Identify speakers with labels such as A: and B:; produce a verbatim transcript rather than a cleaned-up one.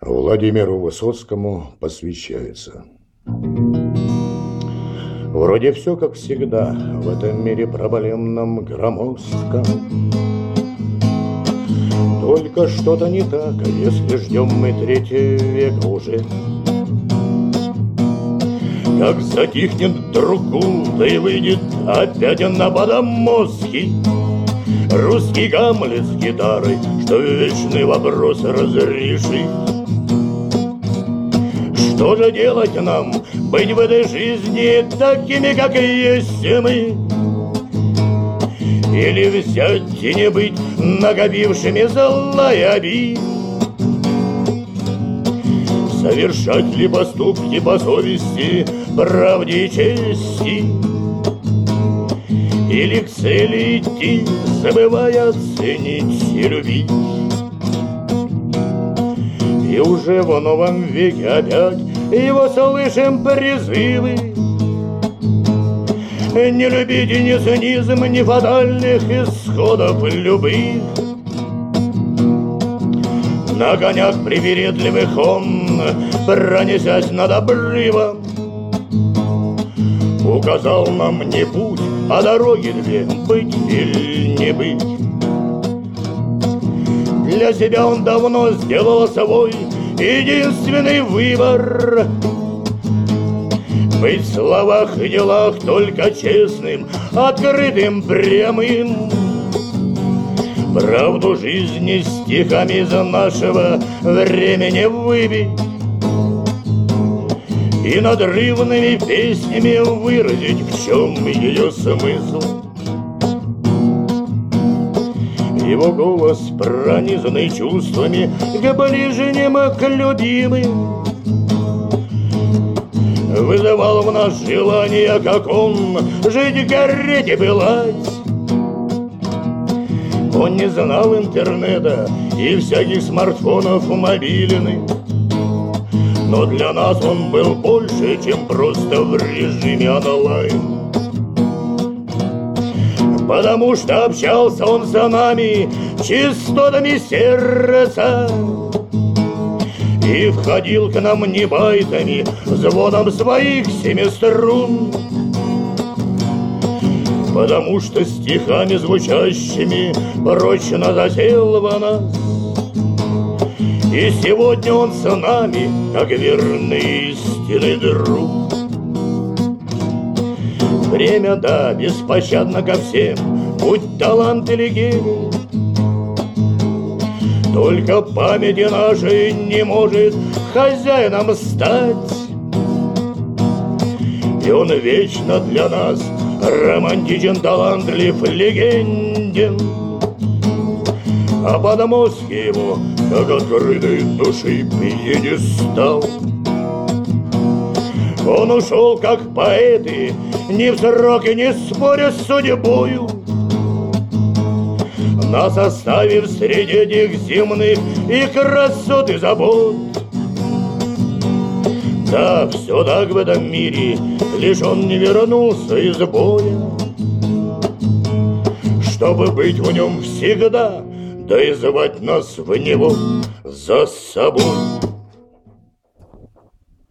A: Владимиру Высоцкому посвящается. Вроде все как всегда в этом мире проблемном, громоздком. Только что-то не так, если ждем мы третий век уже. Как затихнет другу, да и выйдет опять на подмостки русский Гамлет с гитарой, что вечный вопрос разрешит. Что же делать нам, быть в этой жизни такими, как есть мы? Или взять и не быть накопившими зла и обид? Совершать ли поступки по совести, правде и чести? Или к цели идти, забывая ценить и любить? И уже в новом веке опять его слышим призывы: не любить ни цинизм, ни фатальных исходов любых. На конях привередливых он, пронесясь над обрывом, указал нам не путь, а дороги две, быть или не быть. Для себя он давно сделал свой единственный выбор: быть в словах и делах только честным, открытым, прямым. Правду жизни стихами из нашего времени выбить и надрывными песнями выразить, в чем ее смысл. Его голос, пронизанный чувствами к ближним, к любимым, вызывал в нас желание, как он, жить, гореть и пылать. Он не знал интернета и всяких смартфонов мобильных, но для нас он был больше, чем просто в режиме онлайн. Потому что общался он с нами частотами сердца и входил к нам не байтами, звоном своих семи струн. Потому что стихами звучащими прочно засел в нас. И сегодня он с нами, как верный истинный друг. Время, да, беспощадно ко всем, будь талант или гений. Только памяти нашей не может хозяином стать. И он вечно для нас романтичен, талантлив, легенден. А подмостки его, как открытой души пьедестал. Он ушел, как поэты, ни в срок и не споря с судьбою, нас оставив среди этих земных и красот и забот. Да, все так в этом мире, лишь он не вернулся из боя, чтобы быть в нем всегда, да и звать нас в него за собой.